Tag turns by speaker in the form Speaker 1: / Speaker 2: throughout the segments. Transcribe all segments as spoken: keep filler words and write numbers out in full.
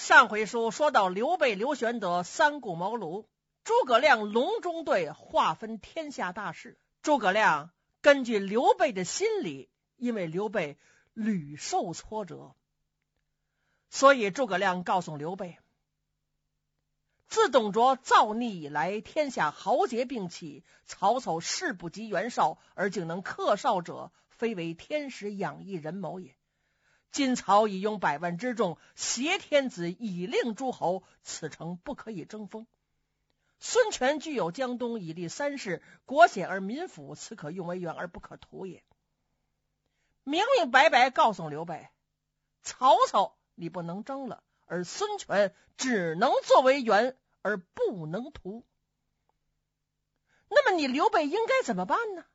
Speaker 1: 上回书说到刘备、刘玄德三顾茅庐，诸葛亮隆中对划分天下大事。诸葛亮根据刘备的心理，因为刘备屡受挫折，所以诸葛亮告诉刘备，自董卓造逆以来，天下豪杰并起，曹操事不及袁绍，而竟能克绍者，非为天时养义人谋也。今曹已用百万之众，挟天子以令诸侯，此诚不可以争锋。孙权具有江东，以立三世，国险而民富，此可用为援而不可图也。明明白白告诉刘备，曹操你不能争了，而孙权只能作为援而不能图。那么你刘备应该怎么办呢？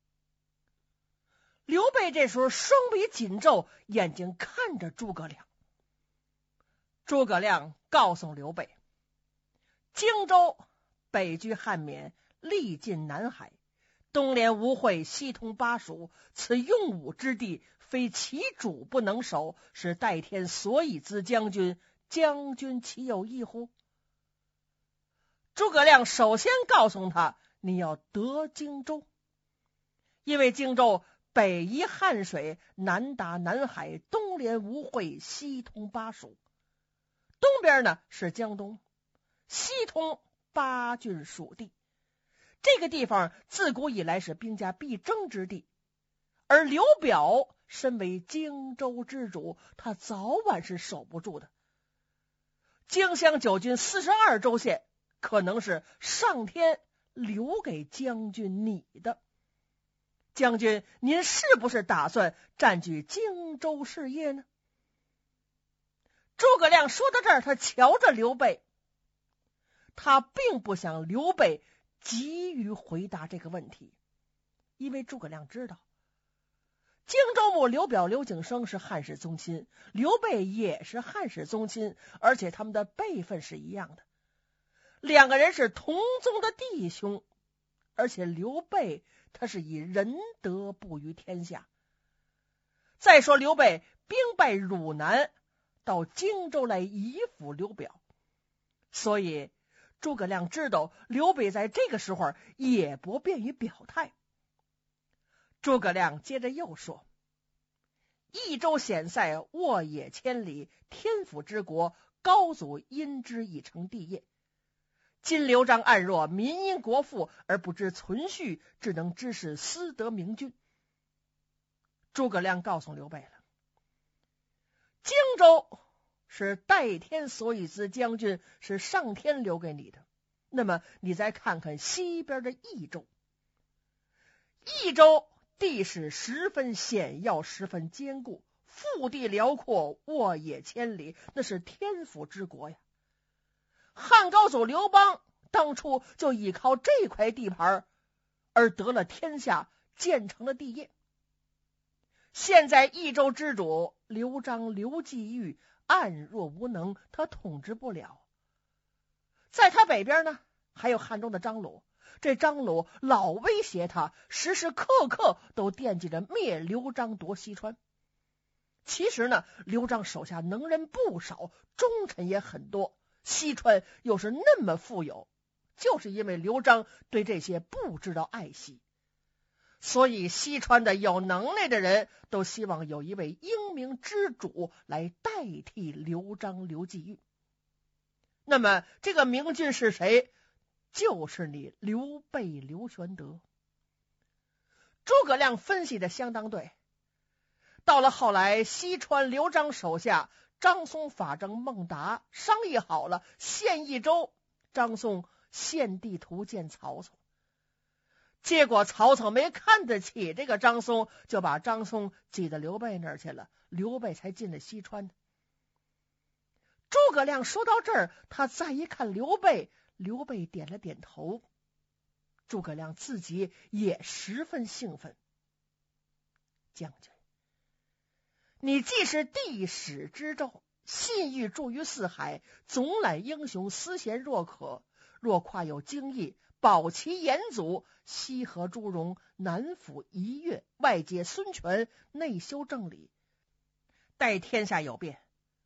Speaker 1: 刘备这时候双臂紧皱，眼睛看着诸葛亮。诸葛亮告诉刘备，荆州北居汉沔，历尽南海，东连吴会，西通巴蜀，此用武之地，非其主不能守，是代天所以资将军，将军岂有异乎？诸葛亮首先告诉他，你要得荆州，因为荆州北依汉水，南达南海，东连吴会，西通巴蜀。东边呢是江东，西通八郡属地。这个地方自古以来是兵家必争之地，而刘表身为荆州之主，他早晚是守不住的。荆襄九郡四十二州县，可能是上天留给将军你的。将军，您是不是打算占据荆州事业呢？诸葛亮说到这儿，他瞧着刘备，他并不想刘备急于回答这个问题，因为诸葛亮知道，荆州牧刘表、刘景升是汉室宗亲，刘备也是汉室宗亲，而且他们的辈分是一样的，两个人是同宗的弟兄，而且刘备他是以仁德布于天下。再说刘备兵败汝南，到荆州来以辅刘表，所以诸葛亮知道刘备在这个时候也不便于表态。诸葛亮接着又说，益州险塞，沃野千里，天府之国，高祖因之以成帝业。今刘璋暗弱，民因国富而不知存续，只能指使私得明君。诸葛亮告诉刘备了，荆州是代天所以资将军，是上天留给你的。那么你再看看西边的益州，益州地势十分险要，十分坚固，腹地辽阔，沃野千里，那是天府之国呀。汉高祖刘邦当初就依靠这块地盘而得了天下，建成了帝业。现在益州之主刘璋、刘季玉暗弱无能，他统治不了。在他北边呢，还有汉中的张鲁，这张鲁老威胁他，时时刻刻都惦记着灭刘璋夺西川。其实呢，刘璋手下能人不少，忠臣也很多，西川又是那么富有，就是因为刘璋对这些不知道爱惜，所以西川的有能耐的人都希望有一位英明之主来代替刘璋、刘季玉。那么这个明君是谁？就是你刘备、刘玄德。诸葛亮分析的相当对。到了后来，西川刘璋手下张松、法正、孟达商议好了，献益州，张松献地图见曹操。结果曹操没看得起这个张松，就把张松挤到刘备那儿去了，刘备才进了西川。诸葛亮说到这儿，他再一看刘备，刘备点了点头。诸葛亮自己也十分兴奋。将军，你既是帝室之胄，信誉著于四海，总揽英雄，思贤若渴，若夸有经义，保其严祖，西河朱荣，南抚夷越，外接孙权，内修正理，待天下有变，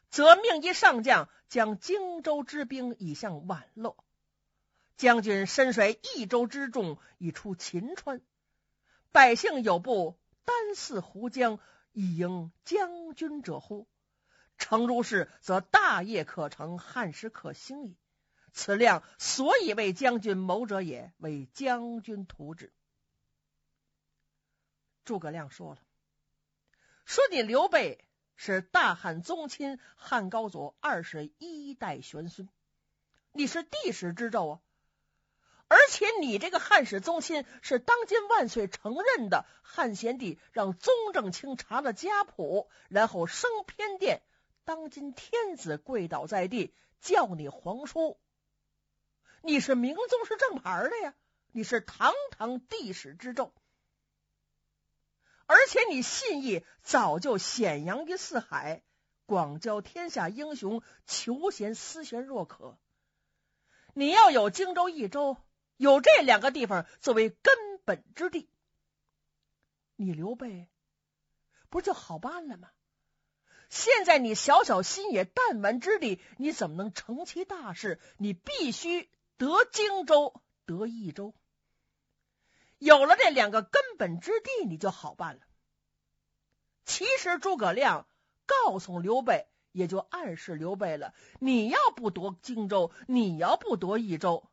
Speaker 1: 则命一上将将荆州之兵已向宛洛。将军深水益州之众已出秦川，百姓有不单似胡将，以迎将军者乎？诚如是，则大业可成，汉时可兴矣。此亮所以为将军谋者也，为将军图之。诸葛亮说了，说你刘备是大汉宗亲汉高祖二十一代玄孙，你是帝室之胄啊，而且你这个汉室宗亲是当今万岁承认的汉献帝让宗正卿查了家谱，然后升偏殿，当今天子跪倒在地，叫你皇叔，你是明宗是正牌的呀，你是堂堂帝室之胄，而且你信义早就显扬于四海，广交天下英雄，求贤思贤若渴。你要有荆州益州，有这两个地方作为根本之地，你刘备不是就好办了吗？现在你小小心野弹丸之地，你怎么能成其大事？你必须得荆州，得益州，有了这两个根本之地，你就好办了。其实诸葛亮告诉刘备，也就暗示刘备了，你要不夺荆州，你要不夺益州，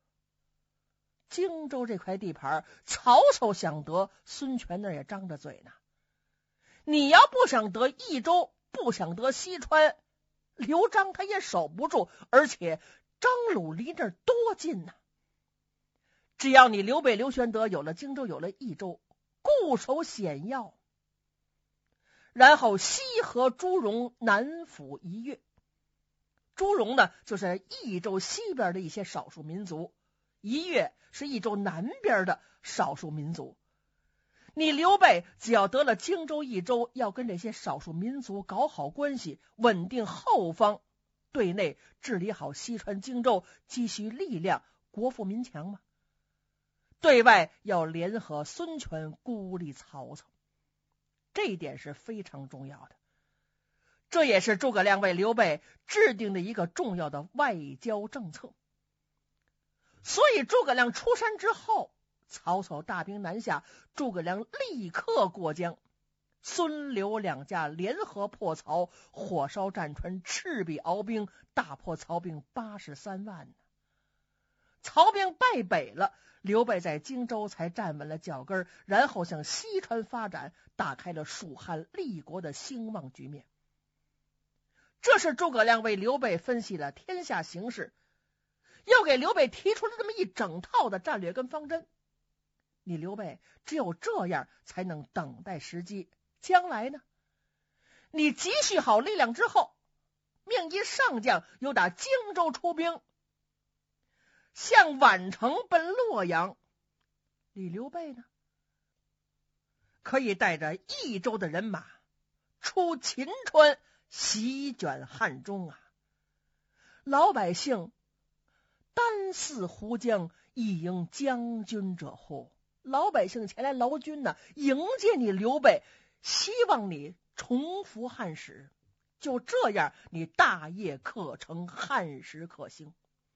Speaker 1: 荆州这块地盘曹操想得，孙权那也张着嘴呢。你要不想得益州，不想得西川，刘璋他也守不住，而且张鲁离这儿多近呢。只要你刘备刘玄德有了荆州，有了益州，固守险要，然后西和朱荣南抚一越。朱荣呢，就是益州西边的一些少数民族，一越是益州南边的少数民族。你刘备只要得了荆州益州，要跟这些少数民族搞好关系，稳定后方，对内治理好西川荆州，积蓄力量，国富民强嘛。对外要联合孙权孤立曹操，这一点是非常重要的。这也是诸葛亮为刘备制定的一个重要的外交政策。所以诸葛亮出山之后，曹操大兵南下，诸葛亮立刻过江，孙刘两家联合破曹，火烧战船，赤壁鏖兵，大破曹兵八十三万呢。曹兵败北了，刘备在荆州才站稳了脚跟，然后向西川发展，打开了蜀汉立国的兴旺局面。这是诸葛亮为刘备分析了天下形势，又给刘备提出了这么一整套的战略跟方针。你刘备只有这样才能等待时机，将来呢，你积蓄好力量之后，命一上将又打荆州出兵，向宛城奔洛阳，你刘备呢，可以带着益州的人马出秦川，席卷汉中啊！老百姓单似胡将，以迎将军者乎？老百姓前来劳军呢，迎接你刘备，希望你重复汉室，就这样，你大业可成，汉时可兴。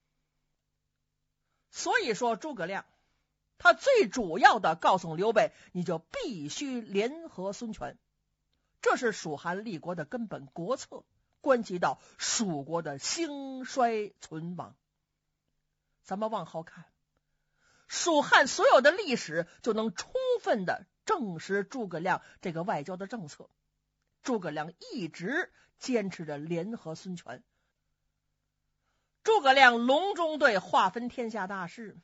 Speaker 1: 所以说诸葛亮他最主要的告诉刘备，你就必须联合孙权，这是蜀汉立国的根本国策，关系到蜀国的兴衰存亡。咱们往后看，蜀汉所有的历史就能充分的证实诸葛亮这个外交的政策。诸葛亮一直坚持着联合孙权，诸葛亮隆中对，划分天下大势，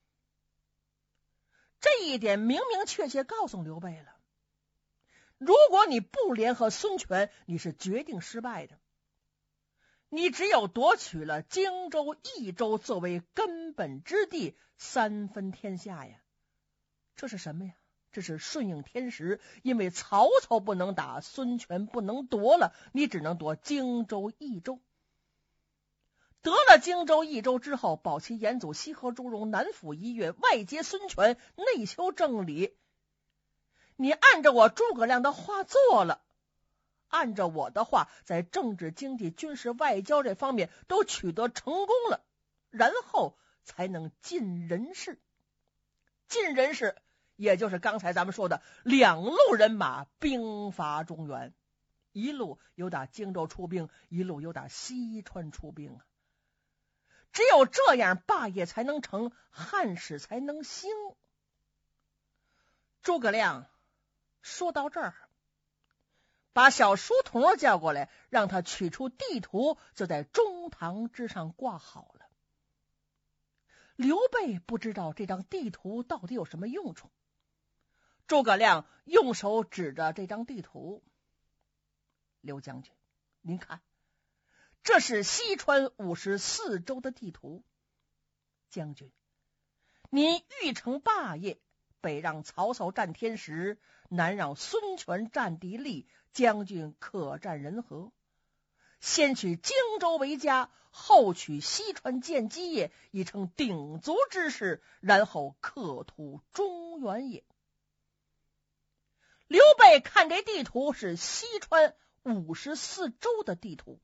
Speaker 1: 这一点明明确确告诉刘备了，如果你不联合孙权，你是决定失败的。你只有夺取了荆州、益州作为根本之地，三分天下呀。这是什么呀？这是顺应天时，因为曹操不能打，孙权不能夺了，你只能夺荆州、益州。得了荆州、益州之后，保其延祖，西河朱荣，南抚一越，外接孙权，内修正理。你按照我诸葛亮的话做了， 按照我的话，在政治、经济、军事、外交这方面都取得成功了，然后才能尽人事。尽人事也就是刚才咱们说的两路人马兵伐中原，一路有打荆州出兵，一路有打西川出兵啊。只有这样，霸业才能成，汉室才能兴。诸葛亮说到这儿，把小书童叫过来，让他取出地图，就在中堂之上挂好了。刘备不知道这张地图到底有什么用处，诸葛亮用手指着这张地图，刘将军，您看，这是西川五十四州的地图。将军，你欲成霸业，北让曹操占天时，南让孙权占地利，将军可占人和。先取荆州为家，后取西川建基业，已成鼎足之势，然后克图中原也。刘备看这地图是西川五十四州的地图。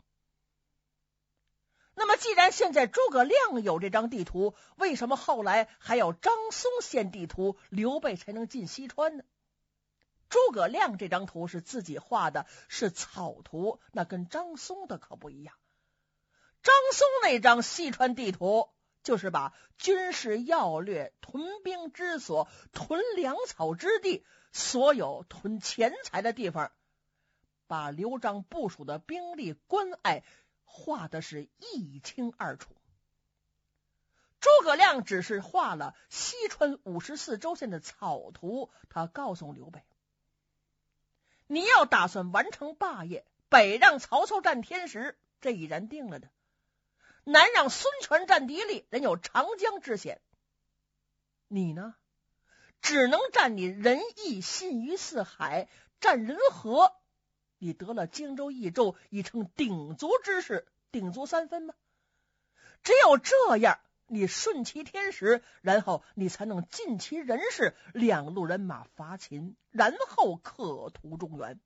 Speaker 1: 那么既然现在诸葛亮有这张地图，为什么后来还要张松献地图，刘备才能进西川呢？诸葛亮这张图是自己画的，是草图，那跟张松的可不一样。张松那张西川地图就是把军事要略、屯兵之所、屯粮草之地，所有屯钱财的地方，把刘璋部署的兵力关隘画的是一清二楚。诸葛亮只是画了西川五十四州县的草图，他告诉刘备，你要打算完成霸业，北让曹操占天时，这已然定了的，南让孙权占地利，人有长江之险，你呢只能占你仁义信于四海，占人和，你得了荆州益州，已成鼎足之势，鼎足三分吗？只有这样，你顺其天时，然后你才能尽其人事，两路人马伐秦，然后克图中原。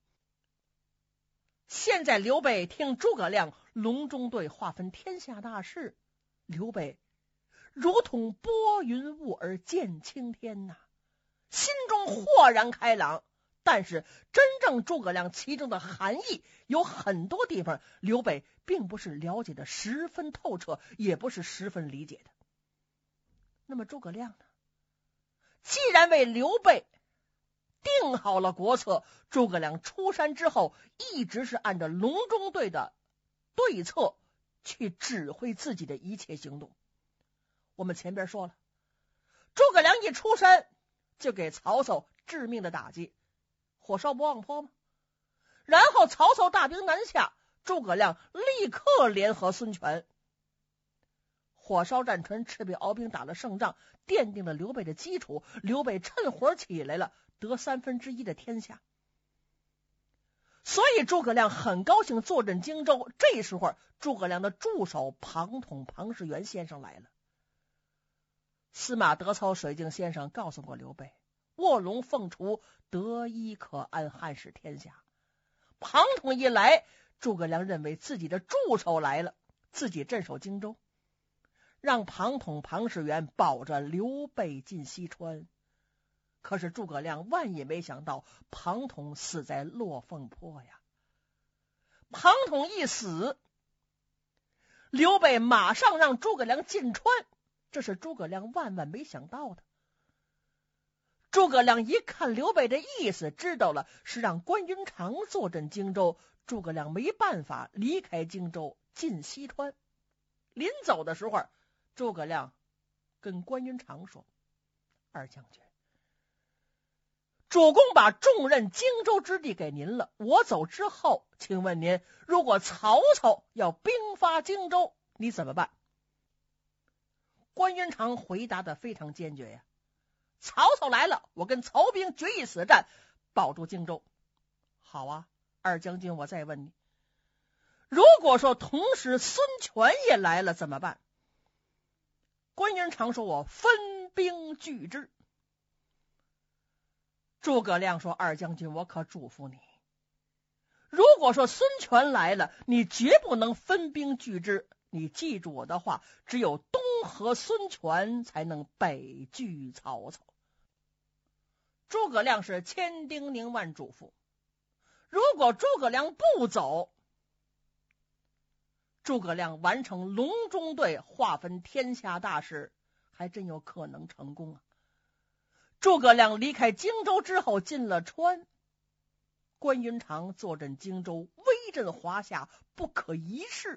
Speaker 1: 现在刘备听诸葛亮隆中对划分天下大事，刘备如同拨云雾而见青天呐、啊，心中豁然开朗。但是真正诸葛亮其中的含义有很多地方，刘备并不是了解的十分透彻，也不是十分理解的。那么诸葛亮呢？既然为刘备定好了国策，诸葛亮出山之后一直是按照隆中对的对策去指挥自己的一切行动。我们前边说了，诸葛亮一出山就给曹操致命的打击，火烧博望坡吗？然后曹操大兵南下，诸葛亮立刻联合孙权，火烧战船，赤壁鏖兵打了胜仗，奠定了刘备的基础。刘备趁火起来了，得三分之一的天下。所以诸葛亮很高兴坐镇荆州。这时候诸葛亮的助手庞统庞士元先生来了。司马德操水镜先生告诉过刘备，卧龙凤雏，得一可安汉室天下。庞统一来，诸葛亮认为自己的助手来了，自己镇守荆州，让庞统庞士元保着刘备进西川。可是诸葛亮万也没想到，庞统死在落凤坡呀。庞统一死，刘备马上让诸葛亮进川，这是诸葛亮万万没想到的。诸葛亮一看刘备的意思，知道了是让关云长坐镇荆州，诸葛亮没办法离开荆州进西川。临走的时候，诸葛亮跟关云长说，二将军，主公把重任荆州之地给您了，我走之后，请问您，如果曹操要兵发荆州，你怎么办？关云长回答的非常坚决呀，曹操来了，我跟曹兵决一死战，保住荆州。好啊，二将军，我再问你，如果说同时孙权也来了怎么办？关云长说，我分兵拒之。诸葛亮说，二将军，我可嘱咐你， 如果说孙权来了，你绝不能分兵拒之。你记住我的话，只有东和孙权才能北拒曹操。诸葛亮是千叮咛万嘱咐，如果诸葛亮不走，诸葛亮完成隆中对，划分天下大事，还真有可能成功啊。诸葛亮离开荆州之后，进了川，关云长坐镇荆州，威震华夏，不可一世。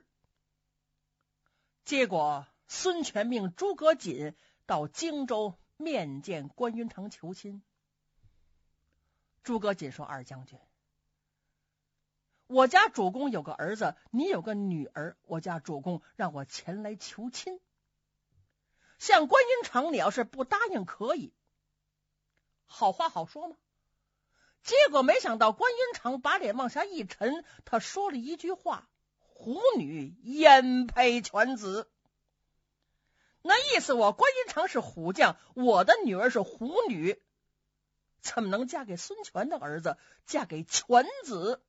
Speaker 1: 结果孙权命诸葛瑾到荆州面见关云长求亲。诸葛瑾说：“二将军，我家主公有个儿子，你有个女儿，我家主公让我前来求亲。像关云长，你要是不答应可以，好话好说吗？”结果没想到关云长把脸往下一沉，他说了一句话：“虎女焉配犬子？”那意思我关云长是虎将，我的女儿是虎女，怎么能嫁给孙权的儿子，嫁给犬子？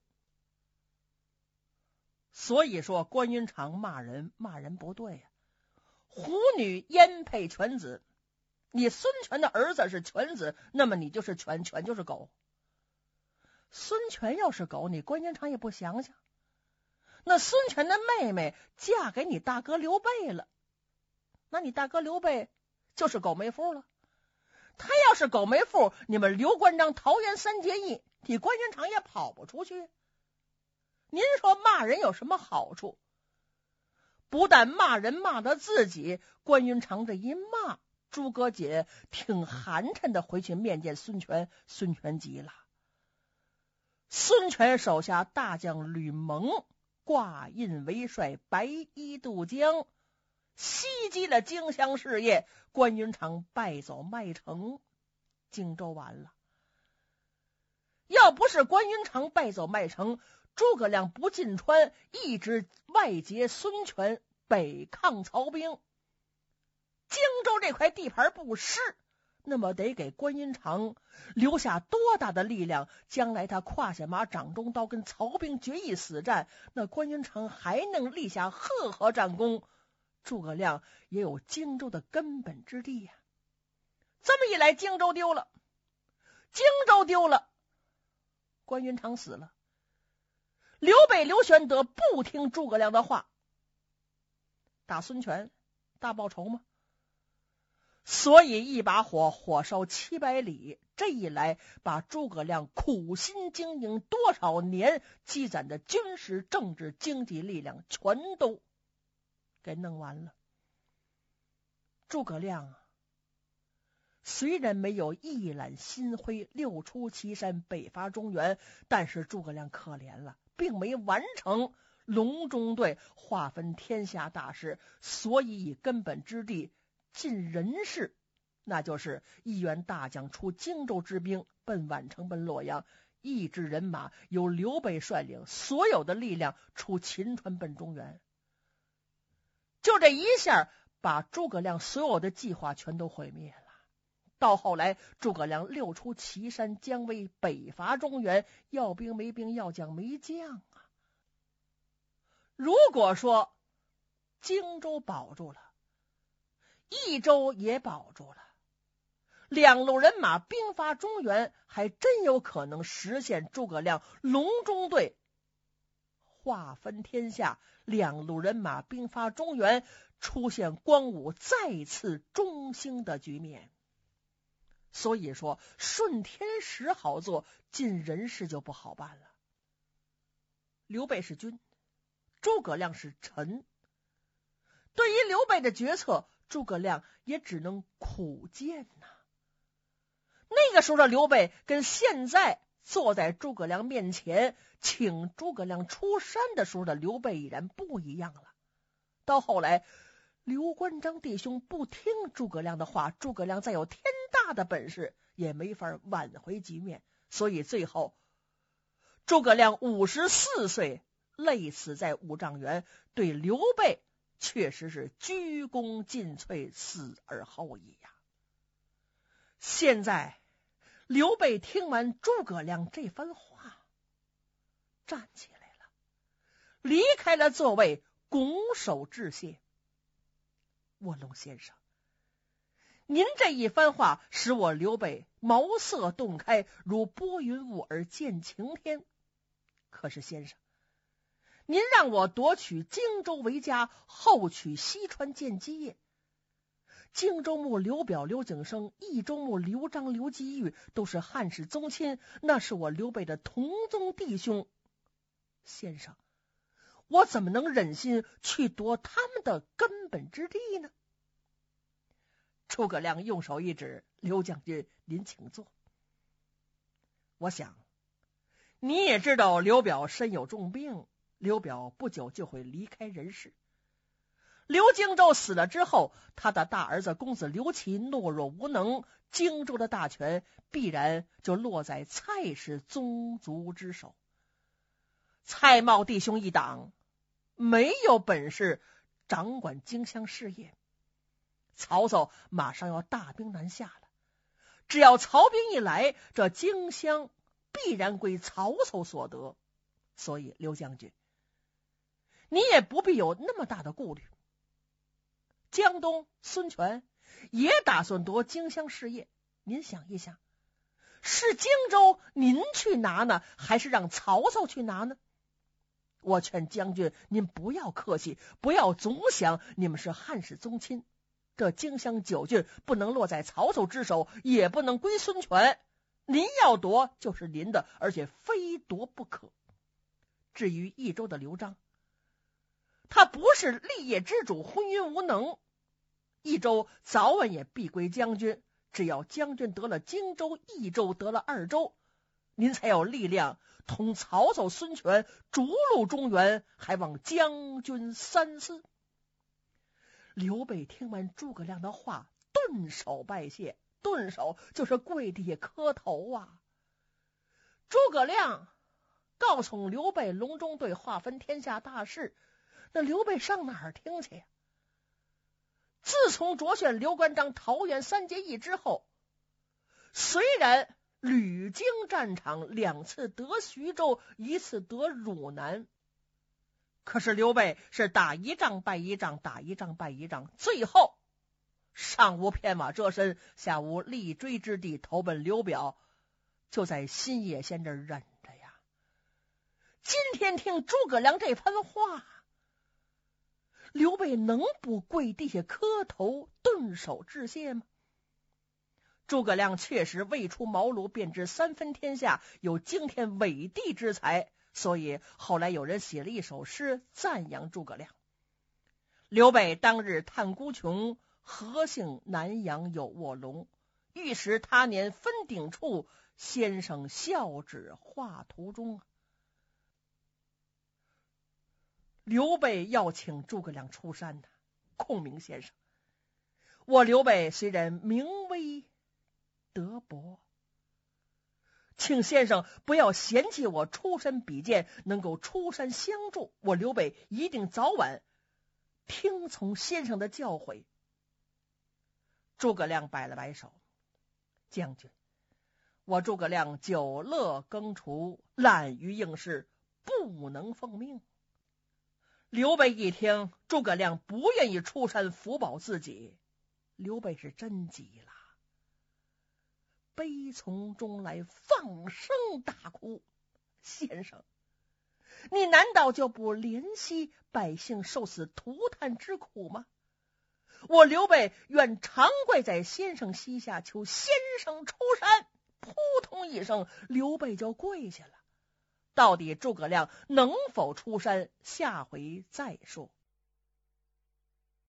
Speaker 1: 所以说关云长骂人骂人不对呀、啊，虎女焉配犬子？你孙权的儿子是犬子，那么你就是犬，犬就是狗。孙权要是狗，你关云长也不想想，那孙权的妹妹嫁给你大哥刘备了，那你大哥刘备就是狗没妇了。他要是狗没妇，你们刘关张桃园三结义，你关云长也跑不出去。您说骂人有什么好处？不但骂人骂得自己，关云长这一骂，诸葛瑾挺寒碜的回去面见孙权，孙权急了。孙权手下大将吕蒙挂印为帅，白衣渡江，袭击了荆襄事业，关云长败走麦城，荆州完了。要不是关云长败走麦城，诸葛亮不进川，一直外结孙权，北抗曹兵，荆州这块地盘不失，那么得给关云长留下多大的力量，将来他胯下马掌中刀，跟曹兵决一死战，那关云长还能立下赫赫战功，诸葛亮也有荆州的根本之地呀、啊。这么一来，荆州丢了，荆州丢了，关云长死了，刘备刘玄德不听诸葛亮的话，打孙权大报仇吗？所以一把火火烧七百里，这一来把诸葛亮苦心经营多少年积攒的军事政治经济力量全都给弄完了。诸葛亮啊，虽然没有一览心灰，六出祁山，北伐中原，但是诸葛亮可怜了，并没完成隆中对，划分天下大事，所以以根本之地尽人事，那就是一员大将出荆州之兵，奔宛城，奔洛阳，一支人马由刘备率领，所有的力量出秦川，奔中原。就这一下，把诸葛亮所有的计划全都毁灭了。到后来，诸葛亮六出祁山，姜维北伐中原，要兵没兵，要将没将啊。如果说荆州保住了，益州也保住了，两路人马兵发中原，还真有可能实现诸葛亮隆中对，划分天下，两路人马兵发中原，出现光武再次中兴的局面。所以说顺天时好做，尽人事就不好办了。刘备是君，诸葛亮是臣，对于刘备的决策，诸葛亮也只能苦谏呐、啊。那个时候的刘备跟现在坐在诸葛亮面前请诸葛亮出山的时候的刘备已然不一样了。到后来刘关张弟兄不听诸葛亮的话，诸葛亮再有天大的本事也没法挽回局面，所以最后诸葛亮五十四岁累死在五丈原，对刘备确实是鞠躬尽瘁，死而后已呀。现在刘备听完诸葛亮这番话， 站起来了，离开了座位，拱手致谢。卧龙先生，您这一番话使我刘备茅塞顿开，如拨云雾而见晴天。可是先生，您让我夺取荆州为家，后取西川建基业。荆州牧刘表、刘景升，益州牧刘璋、刘基玉都是汉室宗亲，那是我刘备的同宗弟兄。先生，我怎么能忍心去夺他们的根本之地呢？诸葛亮用手一指，刘将军，您请坐。我想你也知道刘表身有重病，刘表不久就会离开人世。刘荆州死了之后，他的大儿子公子刘琦懦弱无能，荆州的大权必然就落在蔡氏宗族之手。蔡瑁弟兄一党没有本事掌管荆襄事业，曹操马上要大兵南下了，只要曹兵一来，这荆襄必然归曹操所得。所以刘将军，你也不必有那么大的顾虑。江东孙权也打算夺荆襄事业，您想一想，是荆州您去拿呢，还是让曹操去拿呢？我劝将军您不要客气，不要总想你们是汉室宗亲，这荆襄九郡不能落在曹操之手，也不能归孙权，您要夺就是您的，而且非夺不可。至于益州的刘璋，他不是立业之主，昏庸无能，益州早晚也必归将军，只要将军得了荆州，益州得了二州，您才有力量同曹操孙权逐鹿中原，还望将军三思。刘备听完诸葛亮的话，顿首拜谢，顿首就是跪地下磕头啊。诸葛亮告诉刘备隆中对，划分天下大事，那刘备上哪儿听去呀？自从卓炫、刘关张桃园三结义之后，虽然屡经战场，两次得徐州，一次得汝南，可是刘备是打一仗败一仗，打一仗败一仗，最后上无片瓦遮身，下无立锥之地，投奔刘表，就在新野县这忍着呀。今天听诸葛亮这番话，刘备能不跪地下磕头顿首致谢吗？诸葛亮确实未出茅庐便知三分天下，有惊天伟地之才，所以后来有人写了一首诗赞扬诸葛亮。刘备当日探孤穷，何幸南阳有卧龙？欲识他年分鼎处，先生笑指画图中。刘备要请诸葛亮出山的，孔明先生，我刘备虽然名微德薄，请先生不要嫌弃我出身比肩，能够出山相助，我刘备一定早晚听从先生的教诲。诸葛亮摆了摆手，将军，我诸葛亮久乐耕锄，懒于应试，不能奉命。刘备一听诸葛亮不愿意出山辅保自己，刘备是真急了，悲从中来，放声大哭。先生，你难道就不怜惜百姓受死涂炭之苦吗？我刘备愿常跪在先生膝下，求先生出山。扑通一声，刘备就跪下了。到底诸葛亮能否出山，下回再说。